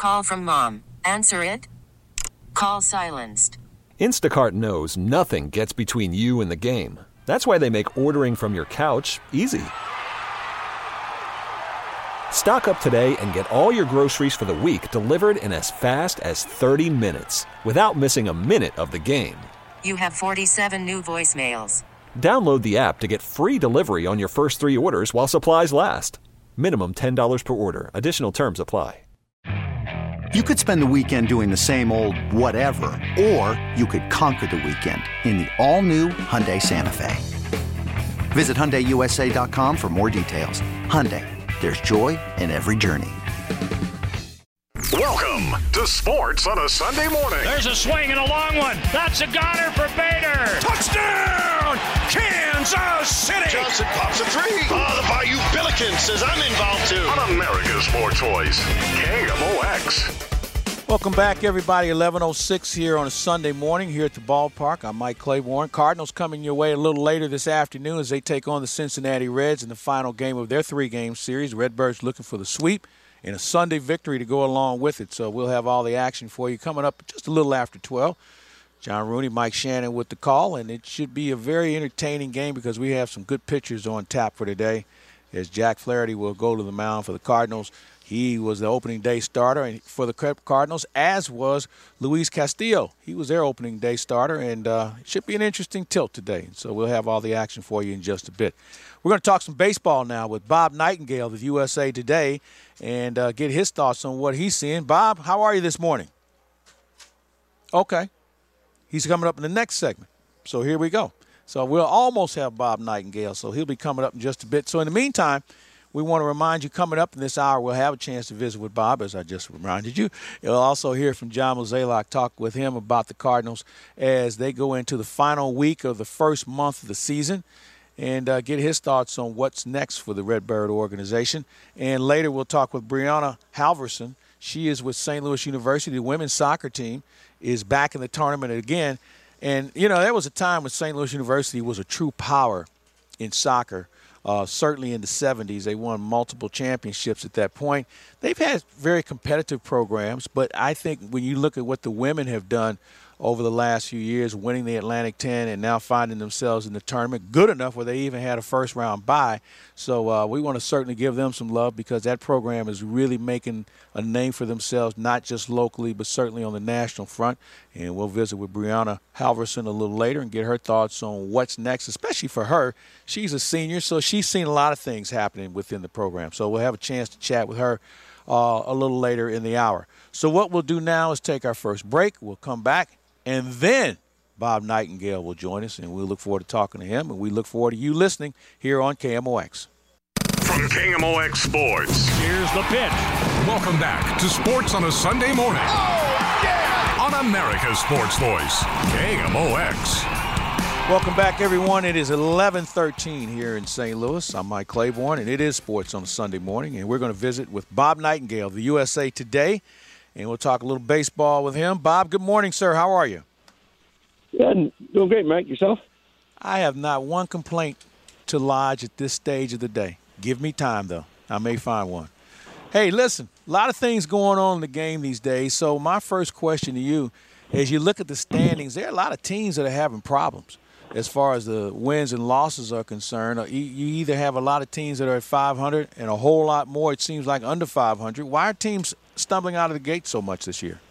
call from mom. Answer it. Call silenced. Instacart knows nothing gets between you and the game. That's why they make ordering from your couch easy. Stock up today and get all your groceries for the week delivered in as fast as 30 minutes without missing a minute of the game. You have 47 new voicemails. Download the app to get free delivery on your first 3 orders while supplies last. Minimum $10 per order. Additional terms apply. You could spend the weekend doing the same old whatever, or you could conquer the weekend in the all-new Hyundai Santa Fe. Visit HyundaiUSA.com for more details. Hyundai, there's joy in every journey. Welcome to Sports on a Sunday morning. There's a swing and a long one. That's a goner for Bader. Touchdown, Kansas City. Johnson pops a three. Oh, the Bayou Billiken says I'm involved too. On America's Sports Voice, KMOX. Welcome back, everybody. 11:06 here on a Sunday morning here at the ballpark. I'm Mike Claiborne. Cardinals coming your way a little later this afternoon as they take on the Cincinnati Reds in the final game of their 3-game series. Redbirds looking for the sweep and a Sunday victory to go along with it. So we'll have all the action for you coming up just a little after 12. John Rooney, Mike Shannon with the call, and it should be a very entertaining game because we have some good pitchers on tap for today as Jack Flaherty will go to the mound for the Cardinals. He was the opening day starter for the Cardinals, as was Luis Castillo. He was their opening day starter, and it should be an interesting tilt today. So we'll have all the action for you in just a bit. We're going to talk some baseball now with Bob Nightingale of USA Today and get his thoughts on what he's seeing. Bob, how are you this morning? Okay. He's coming up in the next segment. So here we go. So we'll almost have Bob Nightingale, so he'll be coming up in just a bit. So in the meantime, we want to remind you coming up in this hour, we'll have a chance to visit with Bob, as I just reminded you. You'll also hear from John Mozeliak, talk with him about the Cardinals as they go into the final week of the first month of the season and get his thoughts on what's next for the Redbird organization. And later we'll talk with Brianna Halverson. She is with St. Louis University. The women's soccer team is back in the tournament again. And, you know, there was a time when St. Louis University was a true power in soccer. Certainly in the 70s, they won multiple championships at that point. They've had very competitive programs, but I think when you look at what the women have done over the last few years, winning the Atlantic 10 and now finding themselves in the tournament, good enough where they even had a first-round bye. So we want to certainly give them some love because that program is really making a name for themselves, not just locally, but certainly on the national front. And we'll visit with Brianna Halverson a little later and get her thoughts on what's next, especially for her. She's a senior, so she's seen a lot of things happening within the program. So we'll have a chance to chat with her a little later in the hour. So what we'll do now is take our first break. We'll come back, and then Bob Nightingale will join us, and we'll look forward to talking to him, and we look forward to you listening here on KMOX. From KMOX Sports. Here's the pitch. Welcome back to Sports on a Sunday morning. Oh, yeah! On America's Sports Voice, KMOX. Welcome back, everyone. It is 11:13 here in St. Louis. I'm Mike Claiborne, and it is Sports on a Sunday morning, and we're going to visit with Bob Nightingale of the USA Today, and we'll talk a little baseball with him. Bob, good morning, sir. How are you? Yeah, doing great, Mike. Yourself? I have not one complaint to lodge at this stage of the day. Give me time, though. I may find one. Hey, listen, a lot of things going on in the game these days. So my first question to you, as you look at the standings, there are a lot of teams that are having problems as far as the wins and losses are concerned. You either have a lot of teams that are at 500 and a whole lot more, it seems like, under 500. Why are teams stumbling out of the gate so much this year?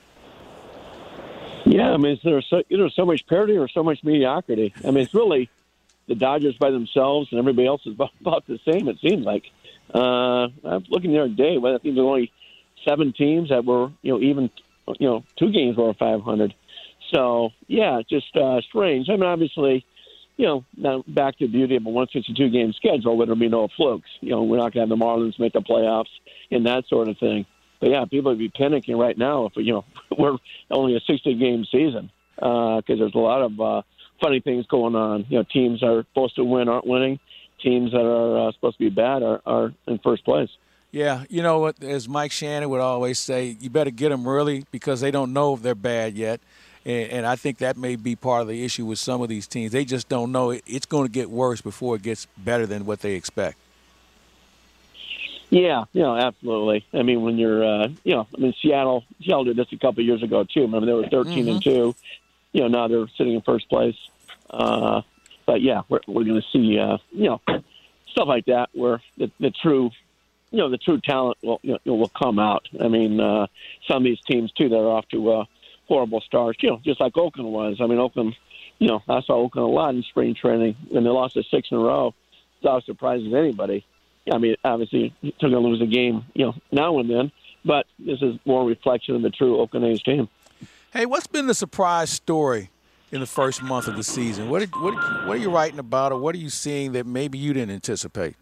Yeah, I mean, there's so much parity or so much mediocrity. I mean, it's really the Dodgers by themselves and everybody else is about the same, it seems like. I was looking the other day, but I think there were only 7 teams that were, even 2 games were 500. So, yeah, just strange. I mean, obviously, now back to the beauty of a 162-game schedule, where there'll be no flukes. We're not going to have the Marlins make the playoffs and that sort of thing. But, yeah, people would be panicking right now if, we're only a 60-game season because there's a lot of funny things going on. Teams that are supposed to win aren't winning. Teams that are supposed to be bad are in first place. Yeah, you know what, as Mike Shannon would always say, you better get them early because they don't know if they're bad yet. And I think that may be part of the issue with some of these teams. They just don't know it's going to get worse before it gets better than what they expect. Yeah, absolutely. I mean, when you're, Seattle did this a couple of years ago too. Remember, they were 13-2. Now they're sitting in first place. But yeah, we're going to see, stuff like that where the true talent will come out. I mean, some of these teams too that are off to horrible starts. Just like Oakland was. I mean, Oakland. I saw Oakland a lot in spring training when they lost 6 in a row. It's not surprising to anybody. I mean, obviously, they're going to lose a game, now and then, but this is more a reflection of the true Oakland A's team. Hey, what's been the surprise story in the first month of the season? What are you writing about, or what are you seeing that maybe you didn't anticipate?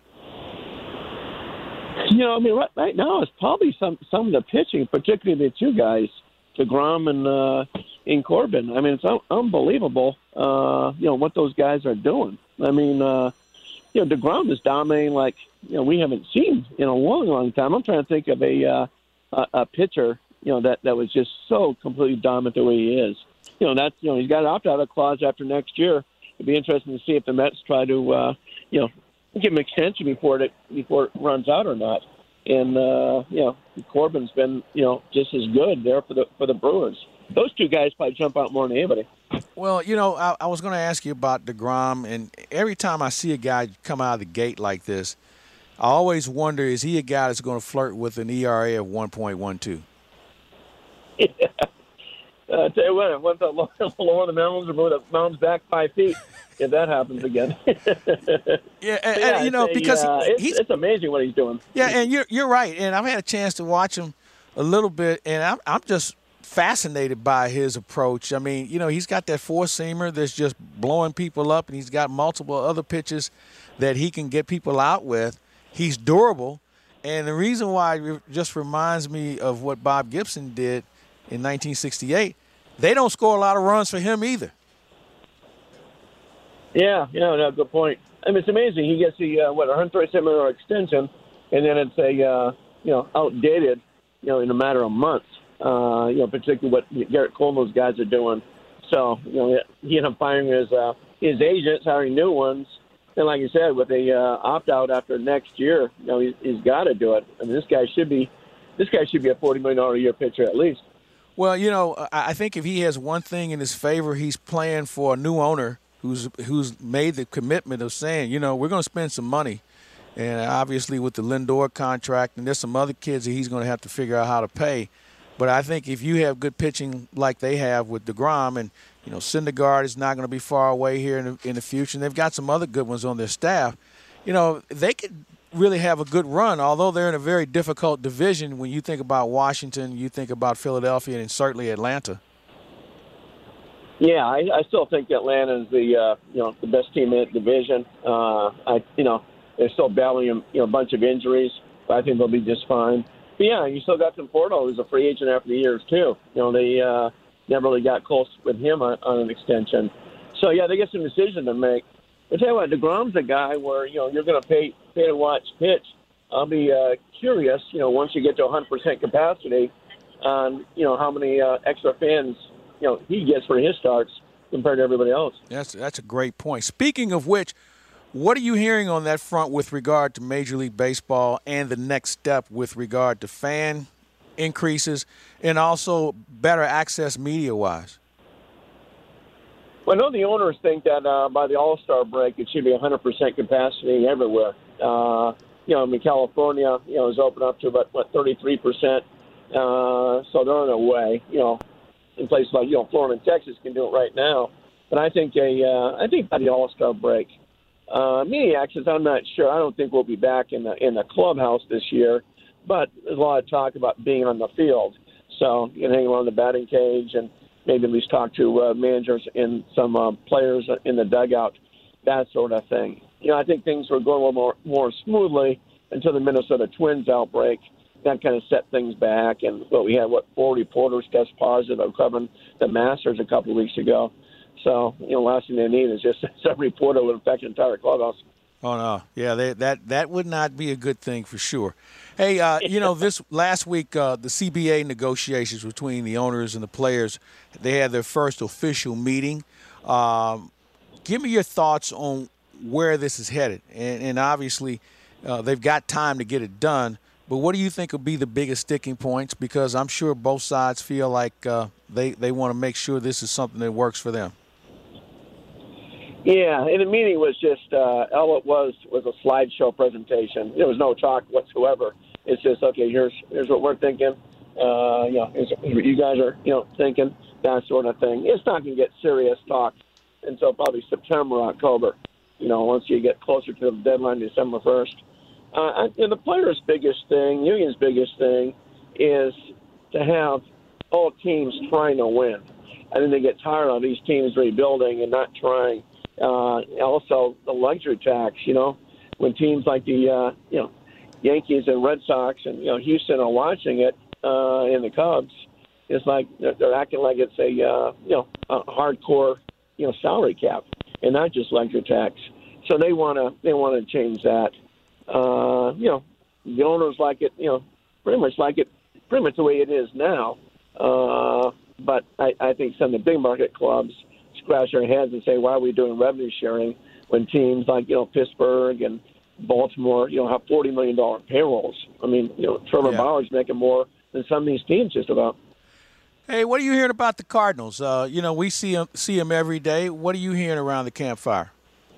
Right now it's probably some of the pitching, particularly the two guys, DeGrom and Corbin. I mean, it's unbelievable, what those guys are doing. I mean, DeGrom is dominating like we haven't seen in a long, long time. I'm trying to think of a pitcher, that was just so completely dominant the way he is. That's he's got an opt-out clause after next year. It'd be interesting to see if the Mets try to give him an extension before it runs out or not. And Corbin's been just as good there for the Brewers. Those two guys probably jump out more than anybody. Well, I was going to ask you about DeGrom, and every time I see a guy come out of the gate like this, I always wonder, is he a guy that's going to flirt with an ERA of 1.12? Yeah. Tell you what, once I lower the mountains or move the mountains back 5 feet, if that happens again. Because it's amazing what he's doing. Yeah, and you're right, and I've had a chance to watch him a little bit, and I'm just fascinated by his approach. I mean, he's got that four-seamer that's just blowing people up, and he's got multiple other pitches that he can get people out with. He's durable, and the reason why it just reminds me of what Bob Gibson did in 1968, they don't score a lot of runs for him either. Yeah, no, good point. I mean, it's amazing. He gets the 137 extension, and then it's a outdated, in a matter of months. Particularly what Garrett Cole and those guys are doing. So, he ended up firing his agents, hiring new ones. And like you said, with a opt-out after next year, he's got to do it. I mean, this guy should be a $40 million a year pitcher at least. Well, I think if he has one thing in his favor, he's playing for a new owner who's made the commitment of saying, we're going to spend some money. And obviously with the Lindor contract, and there's some other kids that he's going to have to figure out how to pay. But I think if you have good pitching like they have with DeGrom, and Syndergaard is not going to be far away here in the future, and they've got some other good ones on their staff, they could really have a good run, although they're in a very difficult division. When you think about Washington, you think about Philadelphia, and certainly Atlanta. Yeah, I still think Atlanta is the best team in the division. They're still battling a bunch of injuries, but I think they'll be just fine. But yeah, you still got Conforto, who's a free agent after the years too. They never really got close with him on an extension. So yeah, they got some decision to make. But tell you what, DeGrom's a guy where you're going to pay to watch pitch. I'll be curious, once you get to 100% capacity, on how many extra fans he gets for his starts compared to everybody else. That's a great point. Speaking of which, what are you hearing on that front with regard to Major League Baseball and the next step with regard to fan increases and also better access media-wise? Well, I know the owners think that by the All-Star break, it should be 100% capacity everywhere. California, is open up to about 33%. So they're on their way. In places like Florida and Texas can do it right now. But I think by the All-Star break, media access, I'm not sure. I don't think we'll be back in the clubhouse this year. But there's a lot of talk about being on the field. So you can hang around the batting cage and maybe at least talk to managers and some players in the dugout, that sort of thing. I think things were going a little more smoothly until the Minnesota Twins outbreak. That kind of set things back. And we had, 4 reporters test positive of covering the Masters a couple of weeks ago. So, last thing they need is just some reporter would affect the entire clubhouse. Oh, no. Yeah, that would not be a good thing for sure. Hey, this last week, the CBA negotiations between the owners and the players, they had their first official meeting. Give me your thoughts on where this is headed. And obviously, they've got time to get it done. But what do you think will be the biggest sticking points? Because I'm sure both sides feel like they want to make sure this is something that works for them. Yeah, and the meeting was just all it was a slideshow presentation. There was no talk whatsoever. It's just, okay, here's what we're thinking. Here's what you guys are thinking, that sort of thing. It's not going to get serious talk until probably September, October. Once you get closer to the deadline, December 1st. And the players' biggest thing, union's biggest thing, is to have all teams trying to win. I think they get tired of these teams rebuilding and not trying. Also, the luxury tax. When teams like the Yankees and Red Sox and Houston are watching it, and the Cubs, it's like they're acting like it's a hardcore salary cap and not just luxury tax. So they want to change that. The owners like it, pretty much the way it is now. But I think some of the big market clubs scratch their heads and say, why are we doing revenue sharing when teams like, Pittsburgh and Baltimore, have $40 million payrolls? I mean, Trevor Bauer's making more than some of these teams just about. Hey, what are you hearing about the Cardinals? We see them every day. What are you hearing around the campfire?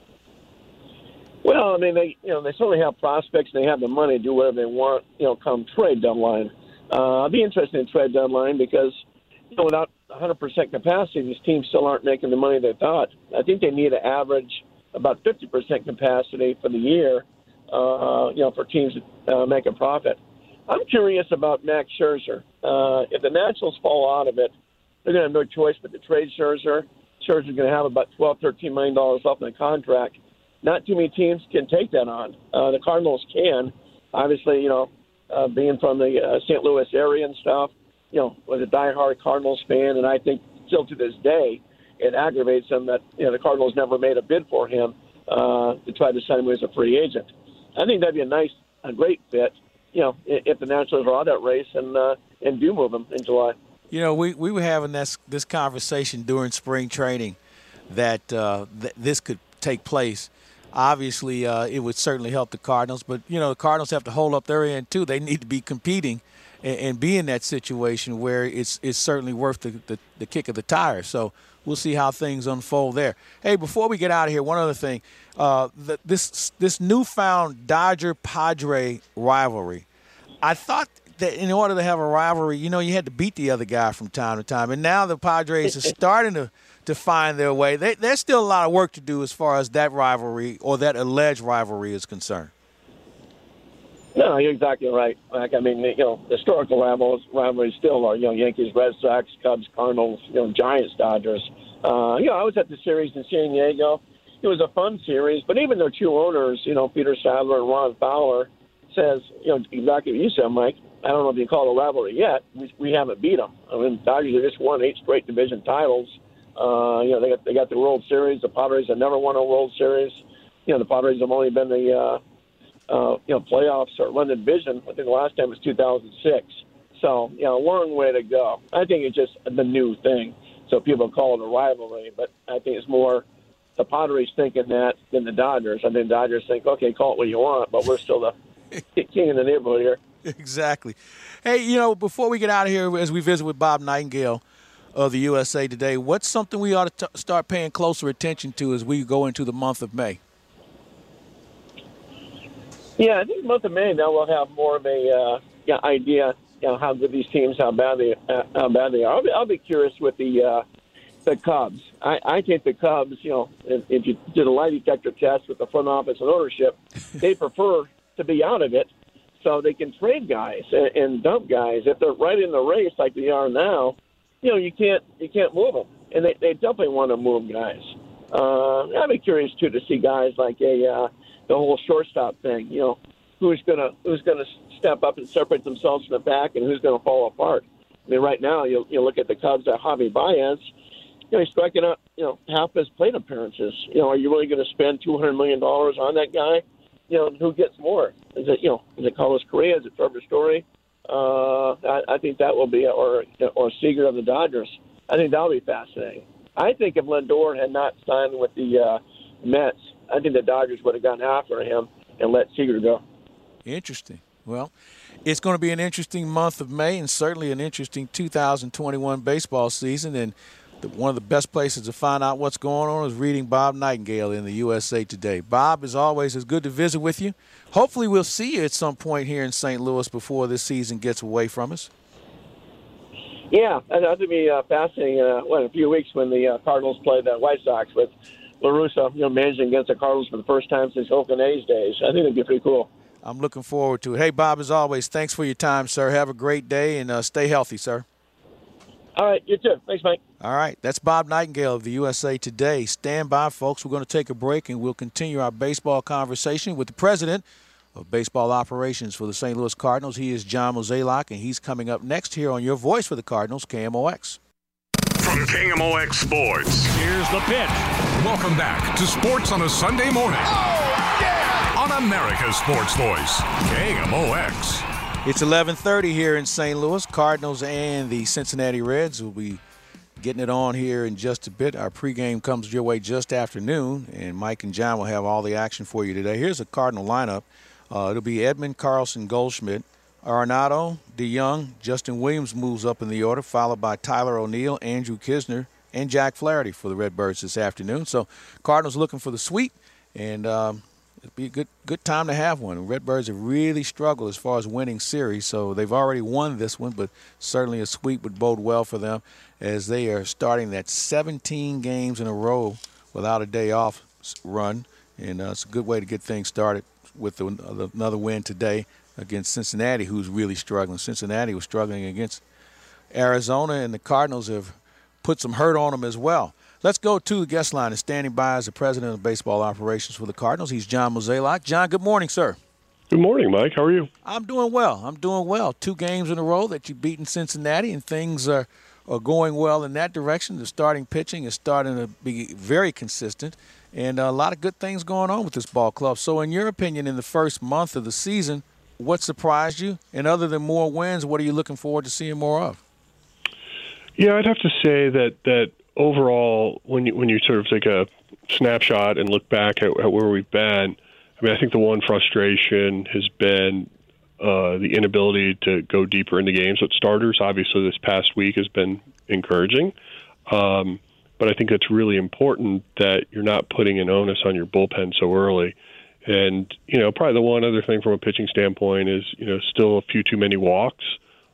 Well, I mean, they certainly have prospects and they have the money to do whatever they want, come trade deadline. I'll be interested in trade deadline because, without 100% capacity, these teams still aren't making the money they thought. I think they need to average about 50% capacity for the year, for teams to make a profit. I'm curious about Max Scherzer. If the Nationals fall out of it, they're going to have no choice but to trade Scherzer. Scherzer's going to have about $13 million left in the contract. Not too many teams can take that on. The Cardinals can. Obviously, being from the St. Louis area and stuff, was a diehard Cardinals fan, and I think still to this day it aggravates him that the Cardinals never made a bid for him to try to sign him as a free agent. I think that'd be a great fit, if the Nationals are out of that race and do move him in July. We were having this conversation during spring training that this could take place. Obviously, it would certainly help the Cardinals, but, the Cardinals have to hold up their end, too. They need to be competing and be in that situation where it's certainly worth the kick of the tires. So we'll see how things unfold there. Hey, before we get out of here, one other thing. This newfound Dodger-Padre rivalry, I thought that in order to have a rivalry, you had to beat the other guy from time to time. And now the Padres are starting to find their way. There's still a lot of work to do as far as that rivalry or that alleged rivalry is concerned. No, you're exactly right. Like, I mean, historical rivalries still are, Yankees, Red Sox, Cubs, Cardinals, Giants, Dodgers. I was at the series in San Diego. It was a fun series, but even their two owners, Peter Sadler and Ron Fowler, says, exactly what you said, Mike. I don't know if you call it a rivalry yet. We haven't beat them. I mean, Dodgers have just won 8 straight division titles. They got the World Series. The Padres have never won a World Series. The Padres have only been the playoffs or won the division. I think the last time was 2006. So, a long way to go. I think it's just the new thing. So people call it a rivalry, but I think it's more the Padres thinking that than the Dodgers. I think the Dodgers think, okay, call it what you want, but we're still the king of the neighborhood here. Exactly. Hey, before we get out of here, as we visit with Bob Nightingale of the USA Today, what's something we ought to start paying closer attention to as we go into the month of May? Yeah, I think the month of May now we'll have more of a idea, how good these teams, how bad they are. I'll be curious with the Cubs. I think the Cubs, if you did a lie detector test with the front office and ownership, they prefer to be out of it so they can trade guys and dump guys. If they're right in the race like they are now, you can't move them, and they definitely want to move guys. I'd be curious too to see guys like the whole shortstop thing. Who's gonna step up and separate themselves from the pack, and who's gonna fall apart. I mean, right now you look at the Cubs at Javi Baez. He's striking out half his plate appearances. Are you really going to spend $200 million on that guy? Who gets more? Is it Carlos Correa? Is it Trevor Story? I think that will be, or Seager of the Dodgers. I think that'll be fascinating. I think if Lindor had not signed with the Mets, I think the Dodgers would have gone after him and let Seager go. Interesting. Well, it's going to be an interesting month of May and certainly an interesting 2021 baseball season. And one of the best places to find out what's going on is reading Bob Nightingale in the USA Today. Bob, as always, it's good to visit with you. Hopefully we'll see you at some point here in St. Louis before this season gets away from us. Yeah, and that'll be fascinating in a few weeks when the Cardinals play the White Sox with La Russa, managing against the Cardinals for the first time since Okanay's days. I think it'd be pretty cool. I'm looking forward to it. Hey, Bob, as always, thanks for your time, sir. Have a great day and stay healthy, sir. All right, you too. Thanks, Mike. All right, that's Bob Nightingale of the USA Today. Stand by, folks. We're going to take a break, and we'll continue our baseball conversation with the president of baseball operations for the St. Louis Cardinals. He is John Mozeliak, and he's coming up next here on Your Voice for the Cardinals, KMOX. From KMOX Sports. Here's the pitch. Welcome back to Sports on a Sunday morning. Oh, yeah! On America's Sports Voice, KMOX. It's 11:30 here in St. Louis. Cardinals and the Cincinnati Reds will be getting it on here in just a bit. Our pregame comes your way just after noon, and Mike and John will have all the action for you today. Here's a Cardinal lineup. It'll be Edman, Carlson, Goldschmidt, Arenado, DeYoung, Justin Williams moves up in the order, followed by Tyler O'Neill, Andrew Kisner, and Jack Flaherty for the Redbirds this afternoon. So Cardinals looking for the sweep, and it'll be a good time to have one. The Redbirds have really struggled as far as winning series, so they've already won this one, but certainly a sweep would bode well for them as they are starting that 17 games in a row without a day off run, and it's a good way to get things started with another win today against Cincinnati, who's really struggling. Cincinnati was struggling against Arizona, and the Cardinals have put some hurt on them as well. Let's go to the guest line. And standing by as the president of baseball operations for the Cardinals, he's John Mozeliak. John, good morning, sir. Good morning, Mike. How are you? I'm doing well. 2 games in a row that you've beaten Cincinnati, and things are going well in that direction. The starting pitching is starting to be very consistent, and a lot of good things going on with this ball club. So in your opinion, in the first month of the season, what surprised you? And other than more wins, what are you looking forward to seeing more of? Yeah, I'd have to say that overall, when you sort of take a snapshot and look back at where we've been, I mean, I think the one frustration has been the inability to go deeper into games with starters. Obviously, this past week has been encouraging, but I think it's really important that you're not putting an onus on your bullpen so early. And, probably the one other thing from a pitching standpoint is, still a few too many walks.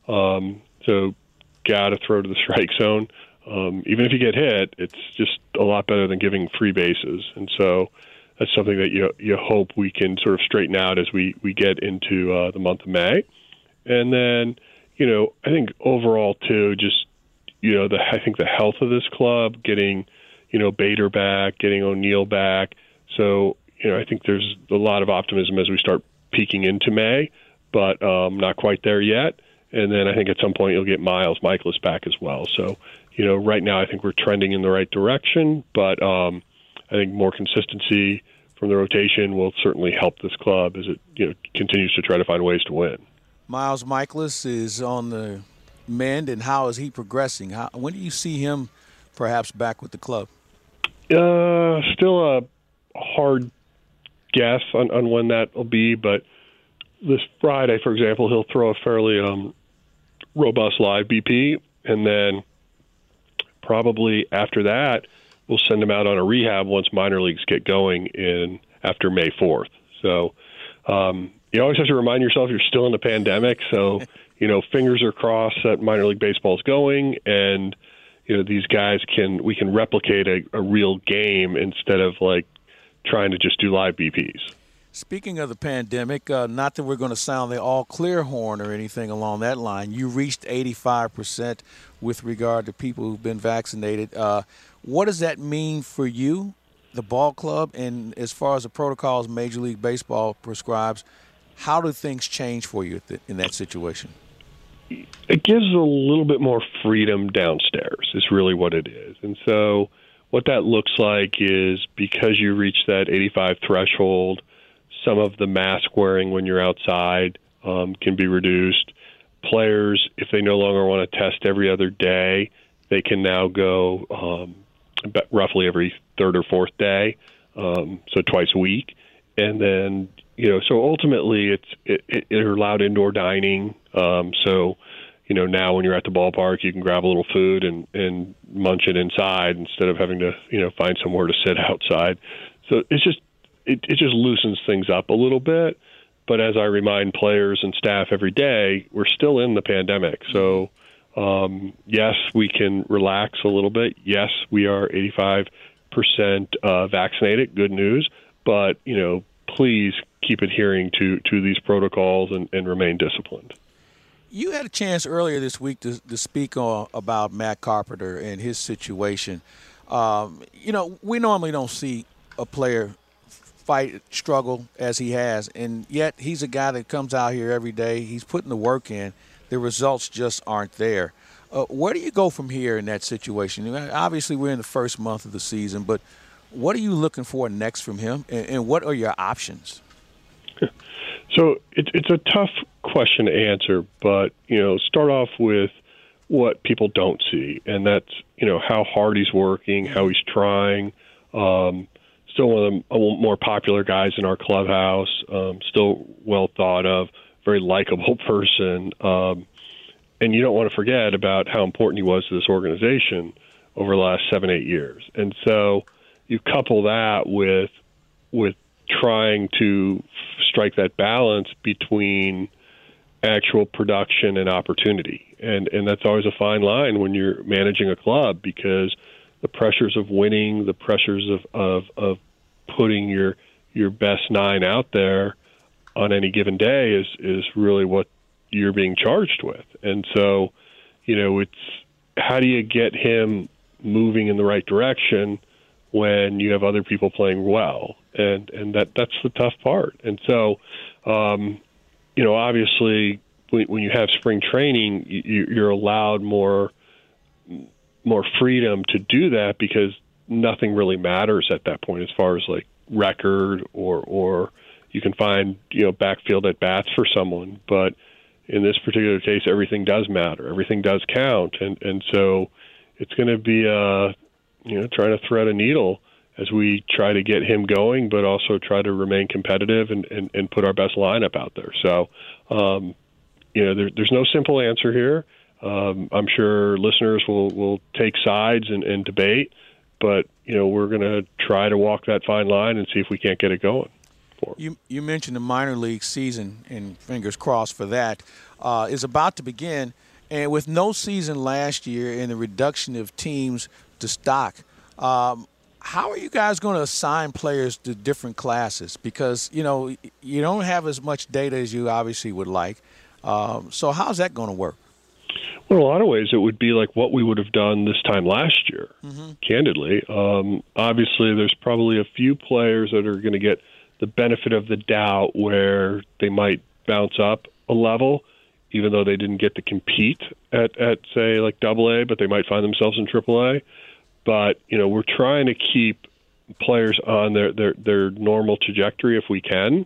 So got to throw to the strike zone. Even if you get hit, it's just a lot better than giving free bases. And so that's something that you hope we can sort of straighten out as we get into the month of May. And then, I think overall, too, just, I think the health of this club, getting, Bader back, getting O'Neill back. So, I think there's a lot of optimism as we start peeking into May, but not quite there yet. And then I think at some point you'll get Miles Mikolas back as well. So, right now I think we're trending in the right direction, but I think more consistency from the rotation will certainly help this club as it continues to try to find ways to win. Miles Mikolas is on the mend, and how is he progressing? When do you see him perhaps back with the club? Still a hard guess on when that will be, but this Friday, for example, he'll throw a fairly robust live BP, and then probably after that, we'll send him out on a rehab once minor leagues get going after May 4th. So you always have to remind yourself you're still in the pandemic. So, fingers are crossed that minor league baseball is going, and, these guys we can replicate a real game instead of trying to just do live BPs. Speaking of the pandemic, not that we're going to sound the all-clear horn or anything along that line, you reached 85% with regard to people who've been vaccinated. What does that mean for you, the ball club, and as far as the protocols Major League Baseball prescribes, how do things change for you in that situation? It gives a little bit more freedom downstairs is really what it is. And so what that looks like is because you reach that 85 threshold, some of the mask wearing when you're outside can be reduced. Players, if they no longer want to test every other day, they can now go roughly every third or fourth day, so twice a week. And then, So ultimately it allowed indoor dining. So, now when you're at the ballpark, you can grab a little food and munch it inside instead of having to, find somewhere to sit outside. So it just loosens things up a little bit. But as I remind players and staff every day, we're still in the pandemic. So, yes, we can relax a little bit. Yes, we are 85% vaccinated. Good news. But, please keep adhering to these protocols and remain disciplined. You had a chance earlier this week to speak about Matt Carpenter and his situation. We normally don't see a player struggle as he has, and yet he's a guy that comes out here every day. He's putting the work in. The results just aren't there. Where do you go from here in that situation? Obviously, we're in the first month of the season, but what are you looking for next from him, and what are your options? So it's a tough question to answer, but, start off with what people don't see, and that's, how hard he's working, how he's trying. Still one of the more popular guys in our clubhouse, still well thought of, very likable person. And you don't want to forget about how important he was to this organization over the last 7-8 years. And so you couple that with trying to strike that balance between actual production and opportunity. And that's always a fine line when you're managing a club, because the pressures of winning, the pressures of putting your best nine out there on any given day is really what you're being charged with. And so, it's how do you get him moving in the right direction when you have other people playing well? And that's the tough part. And so, obviously when you have spring training, you're allowed more freedom to do that, because nothing really matters at that point as far as like record or you can find, backfield at bats for someone. But in this particular case, everything does matter. Everything does count. And so it's going to be, trying to thread a needle as we try to get him going, but also try to remain competitive and put our best lineup out there. So, there's no simple answer here. I'm sure listeners will take sides and debate, but, we're going to try to walk that fine line and see if we can't get it going. You mentioned the minor league season, and fingers crossed for that, is about to begin. And with no season last year and the reduction of teams to stock, how are you guys going to assign players to different classes? Because, you don't have as much data as you obviously would like. So how's that going to work? Well, in a lot of ways, it would be like what we would have done this time last year, candidly. Obviously, there's probably a few players that are going to get the benefit of the doubt where they might bounce up a level, even though they didn't get to compete at say, like AA, but they might find themselves in AAA. But, we're trying to keep players on their normal trajectory if we can.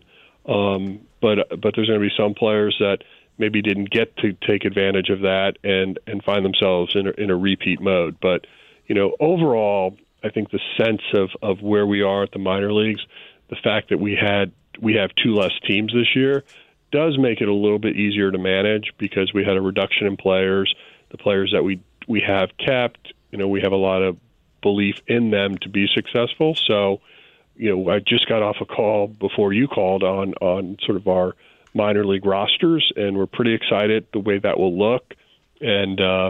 But there's going to be some players that maybe didn't get to take advantage of that and find themselves in a repeat mode. But, overall, I think the sense of where we are at the minor leagues, the fact that we have 2 less teams this year does make it a little bit easier to manage, because we had a reduction in players. The players that we have kept, we have a lot of belief in them to be successful. So, I just got off a call before you called on sort of our minor league rosters, and we're pretty excited the way that will look. And, our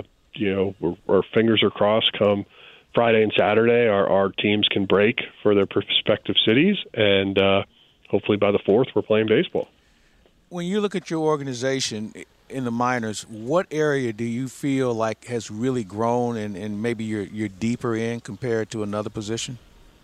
fingers are crossed come Friday and Saturday, our teams can break for their respective cities, and hopefully by the 4th we're playing baseball. When you look at your organization in the minors, what area do you feel like has really grown and maybe you're deeper in compared to another position?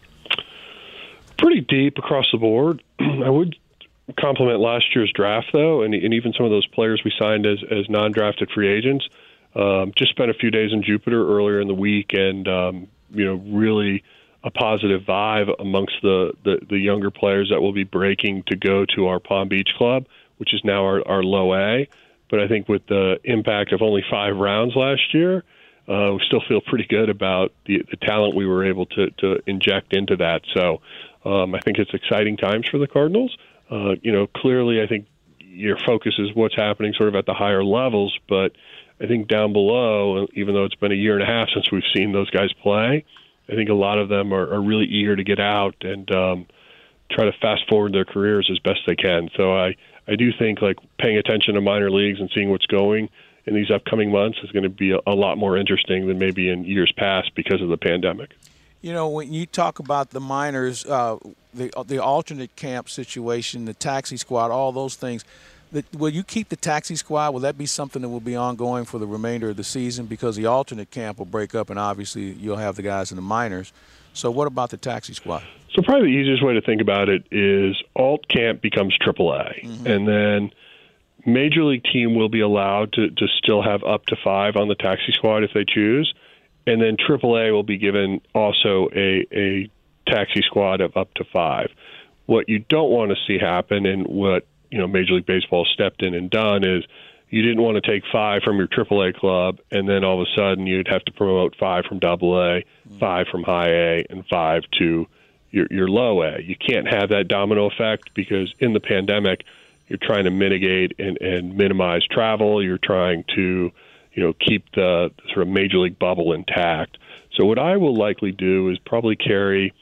Pretty deep across the board. I would compliment last year's draft, though, and even some of those players we signed as non-drafted free agents. Just spent a few days in Jupiter earlier in the week, and really a positive vibe amongst the younger players that will be breaking to go to our Palm Beach club, which is now our low A. But I think with the impact of only 5 rounds last year, we still feel pretty good about the talent we were able to inject into that. So I think it's exciting times for the Cardinals. Clearly I think your focus is what's happening sort of at the higher levels, but I think down below, even though it's been a year and a half since we've seen those guys play, I think a lot of them are really eager to get out and try to fast forward their careers as best they can. So I do think like paying attention to minor leagues and seeing what's going in these upcoming months is going to be a lot more interesting than maybe in years past because of the pandemic. When you talk about the minors, the alternate camp situation, the taxi squad, all those things, will you keep the taxi squad? Will that be something that will be ongoing for the remainder of the season? Because the alternate camp will break up, and obviously you'll have the guys in the minors. So what about the taxi squad? So probably the easiest way to think about it is alt camp becomes AAA, and then Major League team will be allowed to still have up to 5 on the taxi squad if they choose, and then AAA will be given also a taxi squad of up to 5. What you don't want to see happen, and what Major League Baseball stepped in and done, is you didn't want to take 5 from your AAA club, and then all of a sudden you'd have to promote 5 from AA, 5 from High A, and 5 to your Low A. You can't have that domino effect because in the pandemic, you're trying to mitigate and minimize travel. You're trying to keep the sort of Major League bubble intact. So what I will likely do is probably carry,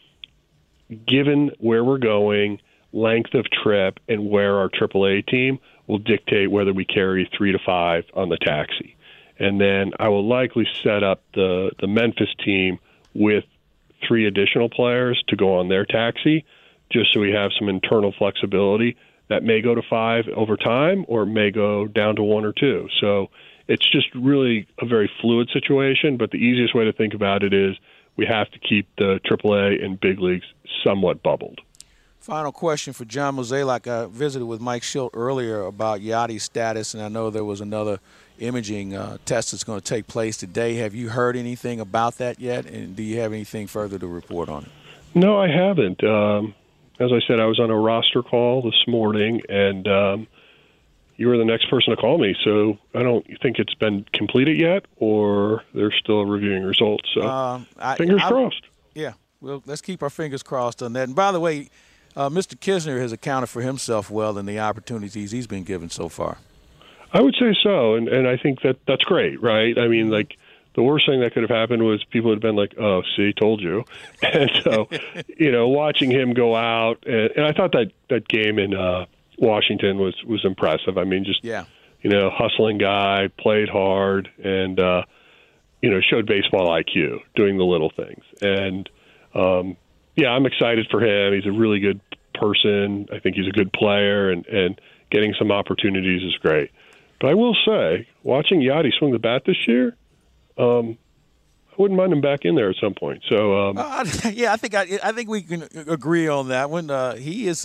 given where we're going, length of trip, and where our AAA team will dictate whether we carry 3 to 5 on the taxi. And then I will likely set up the Memphis team with 3 additional players to go on their taxi, just so we have some internal flexibility. That may go to 5 over time or may go down to 1 or 2. So it's just really a very fluid situation, but the easiest way to think about it is we have to keep the AAA and big leagues somewhat bubbled. Final question for John Mozeliak. I visited with Mike Schilt earlier about Yadi's status, and I know there was another imaging test that's going to take place today. Have you heard anything about that yet, and do you have anything further to report on it? No, I haven't. As I said, I was on a roster call this morning, and you were the next person to call me, so I don't think it's been completed yet, or they're still reviewing results. So fingers crossed. Yeah, well, let's keep our fingers crossed on that. And by the way, Mr. Kisner has accounted for himself well in the opportunities he's been given so far. I would say so, and I think that's great, right? I mean, like, the worst thing that could have happened was people had been like, oh, see, told you. And so, watching him go out, and I thought that game in Washington was impressive. I mean, just, hustling guy, played hard, and, showed baseball IQ, doing the little things. And, I'm excited for him. He's a really good person. I think he's a good player, and getting some opportunities is great. But I will say, watching Yadi swing the bat this year, I wouldn't mind him back in there at some point. So, I think we can agree on that one. He is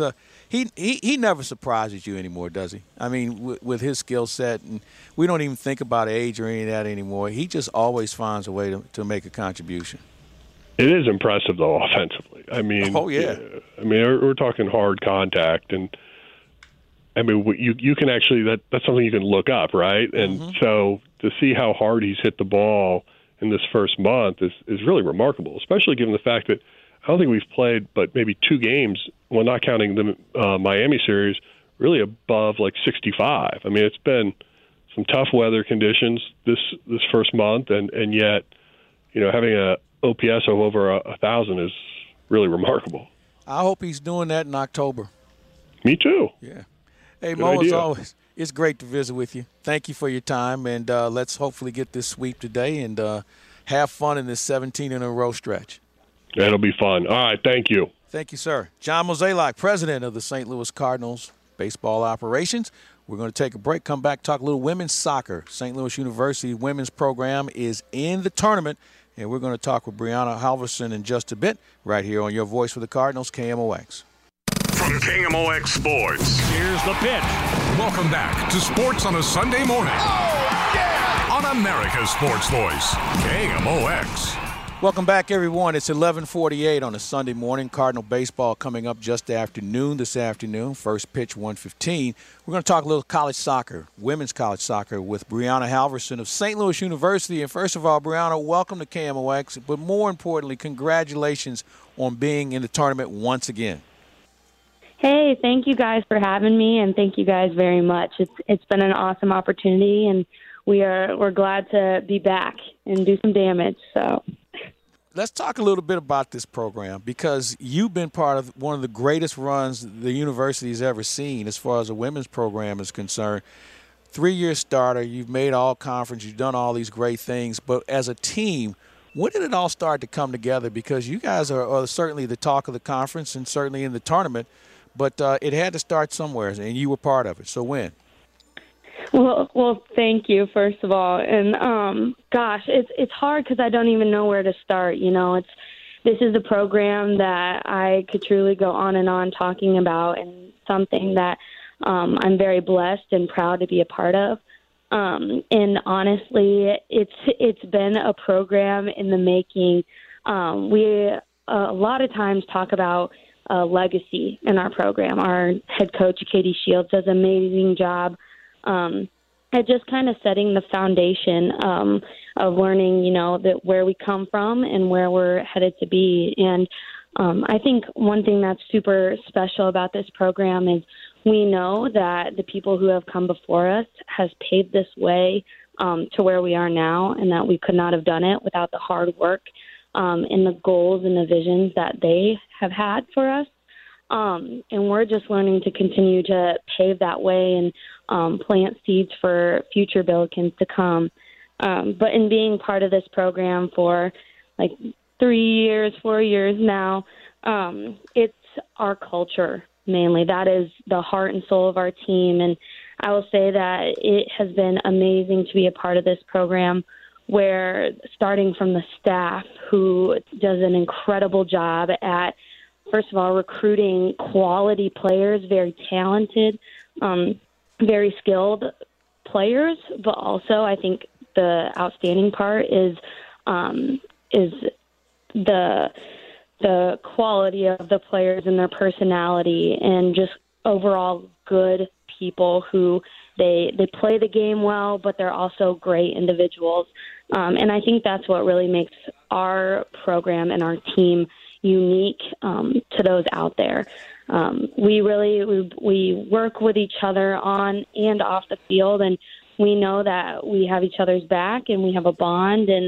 he never surprises you anymore, does he? I mean, with his skill set, and we don't even think about age or any of that anymore. He just always finds a way to make a contribution. It is impressive, though, offensively. I mean, we're talking hard contact, and I mean, you can actually that's something you can look up, right? And so to see how hard he's hit the ball in this first month is really remarkable, especially given the fact that I don't think we've played but maybe 2 games, well, not counting the Miami series, really above like 65. I mean, it's been some tough weather conditions this first month, and yet, having a OPS of over 1,000 is really remarkable. I hope he's doing that in October. Me too. Yeah. Hey, Mo, as always, it's great to visit with you. Thank you for your time, and let's hopefully get this sweep today and have fun in this 17-in-a-row stretch. That'll be fun. All right, thank you. Thank you, sir. John Mozeliak, president of the St. Louis Cardinals baseball operations. We're going to take a break, come back, talk a little women's soccer. St. Louis University women's program is in the tournament, and we're going to talk with Brianna Halverson in just a bit right here on Your Voice for the Cardinals, KMOX. From KMOX Sports. Here's the pitch. Welcome back to Sports on a Sunday morning. Oh, yeah! On America's Sports Voice, KMOX. Welcome back, everyone. It's 11:48 on a Sunday morning. Cardinal baseball coming up just this afternoon. First pitch, 1:15. We're going to talk a little college soccer, women's college soccer, with Brianna Halverson of St. Louis University. And first of all, Brianna, welcome to KMOX. But more importantly, congratulations on being in the tournament once again. Hey, thank you guys for having me, and thank you guys very much. It's been an awesome opportunity, and we're glad to be back and do some damage. So let's talk a little bit about this program, because you've been part of one of the greatest runs the university's ever seen as far as a women's program is concerned. 3-year starter, you've made all conference, you've done all these great things, but as a team, when did it all start to come together? Because you guys are certainly the talk of the conference and certainly in the tournament, but it had to start somewhere, and you were part of it. So when? Well, thank you, first of all. And, gosh, it's hard because I don't even know where to start. You know, this is a program that I could truly go on and on talking about, and something that I'm very blessed and proud to be a part of. And honestly, it's been a program in the making. We a lot of times talk about legacy in our program. Our head coach, Katie Shields, does an amazing job at just kind of setting the foundation of learning, you know, that where we come from and where we're headed to be. And I think one thing that's super special about this program is we know that the people who have come before us has paved this way to where we are now, and that we could not have done it without the hard work and the goals and the visions that they have had for us. And we're just learning to continue to pave that way and plant seeds for future Billikens to come. But in being part of this program for like 4 years now, it's our culture mainly. That is the heart and soul of our team. And I will say that it has been amazing to be a part of this program, where starting from the staff, who does an incredible job at, first of all, recruiting quality players, very talented, very skilled players, but also I think the outstanding part is the quality of the players and their personality, and just overall good people who they play the game well, but they're also great individuals. And I think that's what really makes our program and our team unique to those out there. We work with each other on and off the field, and we know that we have each other's back and we have a bond, and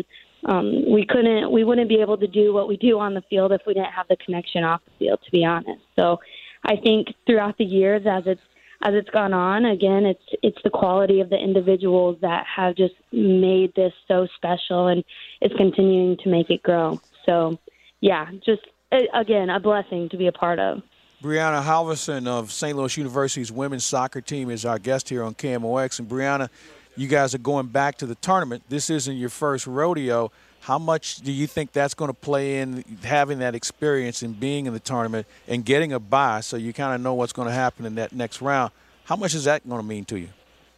we wouldn't be able to do what we do on the field if we didn't have the connection off the field, to be honest. So I think throughout the years, as it's gone on, again, it's the quality of the individuals that have just made this so special, and is continuing to make it grow. So, yeah, just, again, a blessing to be a part of. Brianna Halverson of St. Louis University's women's soccer team is our guest here on KMOX. And, Brianna, you guys are going back to the tournament. This isn't your first rodeo. How much do you think that's going to play in having that experience and being in the tournament and getting a bye, so you kind of know what's going to happen in that next round? How much is that going to mean to you?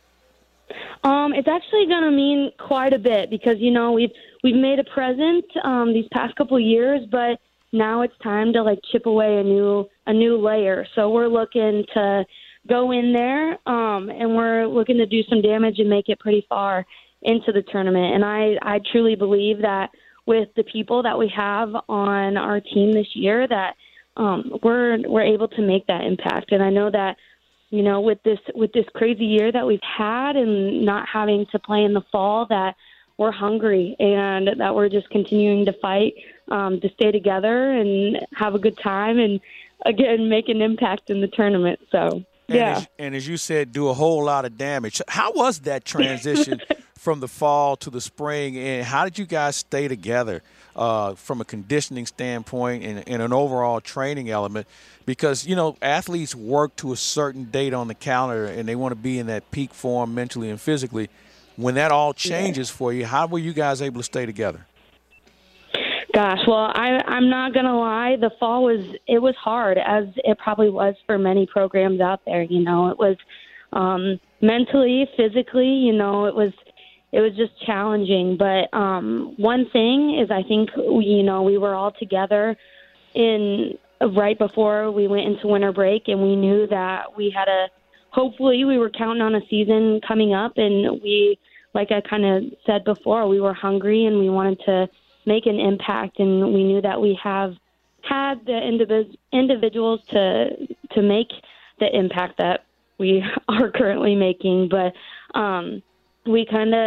It's actually going to mean quite a bit, because, you know, we've made a present these past couple of years, but now it's time to like chip away a new layer. So we're looking to go in there, and we're looking to do some damage and make it pretty far into the tournament. And I truly believe that with the people that we have on our team this year, that we're able to make that impact. And I know that, you know, with this crazy year that we've had and not having to play in the fall, that we're hungry and that we're just continuing to fight to stay together and have a good time and, again, make an impact in the tournament. So, yeah. And as you said, do a whole lot of damage. How was that transition from the fall to the spring, and how did you guys stay together from a conditioning standpoint and an overall training element? Because, you know, athletes work to a certain date on the calendar, and they want to be in that peak form mentally and physically. When that all changes for you, how were you guys able to stay together? Gosh, well, I'm not going to lie. The fall was hard, as it probably was for many programs out there. You know, it was mentally, physically, you know, it was just challenging. But one thing is, I think, we were all together right before we went into winter break, and we knew that hopefully we were counting on a season coming up, and we, like I kind of said before, we were hungry and we wanted to make an impact, and we knew that we have had the individuals to make the impact that we are currently making, but we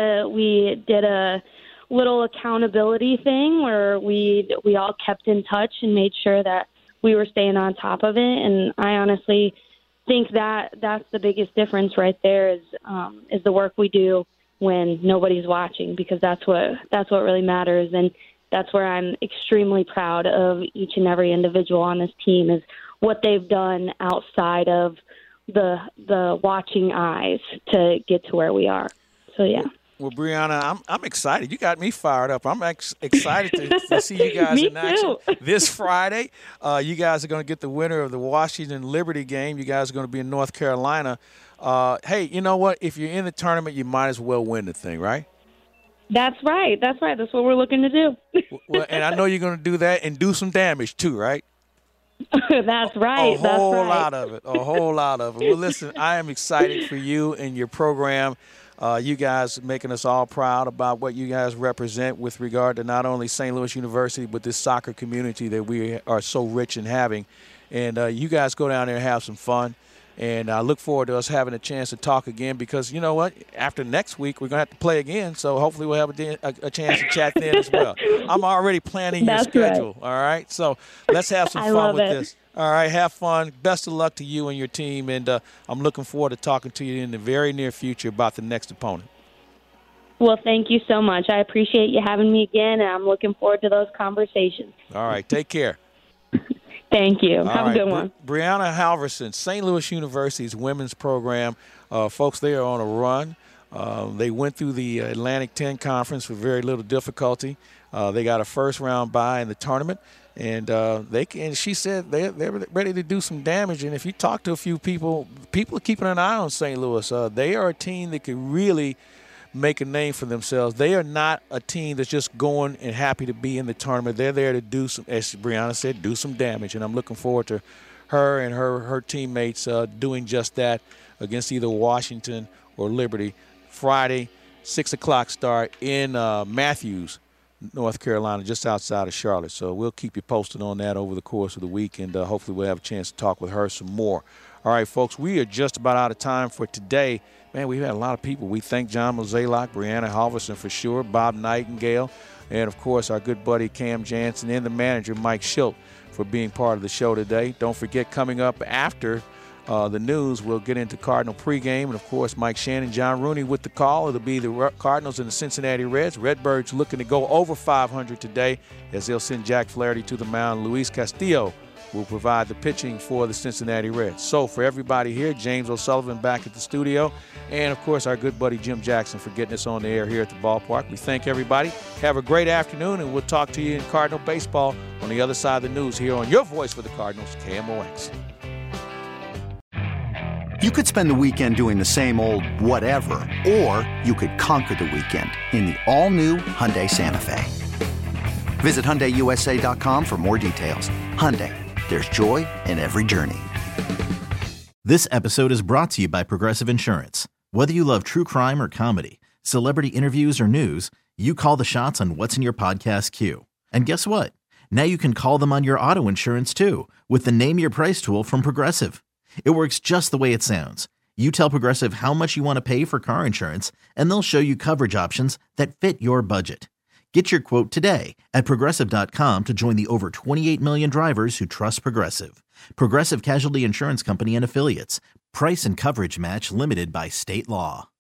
did a little accountability thing where we all kept in touch and made sure that we were staying on top of it. And I honestly think that that's the biggest difference right there is the work we do when nobody's watching, because that's what really matters. And that's where I'm extremely proud of each and every individual on this team, is what they've done outside of the watching eyes to get to where we are. So, yeah. Well, Brianna, I'm excited. You got me fired up. I'm excited to see you guys in action this Friday. You guys are going to get the winner of the Washington Liberty game. You guys are going to be in North Carolina. Hey, you know what? If you're in the tournament, you might as well win the thing, right? That's right. That's what we're looking to do. Well, and I know you're going to do that and do some damage too, right? That's right. A whole lot of it. Well, listen, I am excited for you and your program. You guys making us all proud about what you guys represent with regard to not only St. Louis University, but this soccer community that we are so rich in having. And you guys go down there and have some fun. And I look forward to us having a chance to talk again, because you know what? After next week, we're going to have to play again. So hopefully we'll have a chance to chat then as well. I'm already planning your schedule. Right. All right. So let's have some fun with this. All right. Have fun. Best of luck to you and your team. And I'm looking forward to talking to you in the very near future about the next opponent. Well, thank you so much. I appreciate you having me again, and I'm looking forward to those conversations. All right. Take care. Thank you. Have a good one. Brianna Halverson, St. Louis University's women's program. Folks, they are on a run. They went through the Atlantic 10 Conference with very little difficulty. They got a first-round bye in the tournament, and she said they're ready to do some damage. And if you talk to a few people are keeping an eye on St. Louis. They are a team that could really make a name for themselves. They are not a team that's just going and happy to be in the tournament. They're there to do some, as Brianna said, do some damage. And I'm looking forward to her and her teammates doing just that against either Washington or Liberty. Friday, 6 o'clock start in Matthews, North Carolina, just outside of Charlotte. So we'll keep you posted on that over the course of the week, and hopefully we'll have a chance to talk with her some more. All right, folks, we are just about out of time for today. Man, we've had a lot of people. We thank John Mozeliak, Brianna Halverson for sure, Bob Nightingale, and, of course, our good buddy Cam Jansen and the manager Mike Schilt for being part of the show today. Don't forget, coming up after the news, we'll get into Cardinal pregame. And, of course, Mike Shannon, John Rooney with the call. It'll be the Cardinals and the Cincinnati Reds. Redbirds looking to go over 500 today as they'll send Jack Flaherty to the mound. Luis Castillo will provide the pitching for the Cincinnati Reds. So for everybody here, James O'Sullivan back at the studio, and, of course, our good buddy Jim Jackson for getting us on the air here at the ballpark. We thank everybody. Have a great afternoon, and we'll talk to you in Cardinal baseball on the other side of the news here on your voice for the Cardinals, KMOX. You could spend the weekend doing the same old whatever, or you could conquer the weekend in the all-new Hyundai Santa Fe. Visit HyundaiUSA.com for more details. Hyundai. There's joy in every journey. This episode is brought to you by Progressive Insurance. Whether you love true crime or comedy, celebrity interviews or news, you call the shots on what's in your podcast queue. And guess what? Now you can call them on your auto insurance too with the Name Your Price tool from Progressive. It works just the way it sounds. You tell Progressive how much you want to pay for car insurance, and they'll show you coverage options that fit your budget. Get your quote today at Progressive.com to join the over 28 million drivers who trust Progressive. Progressive Casualty Insurance Company and Affiliates. Price and coverage match limited by state law.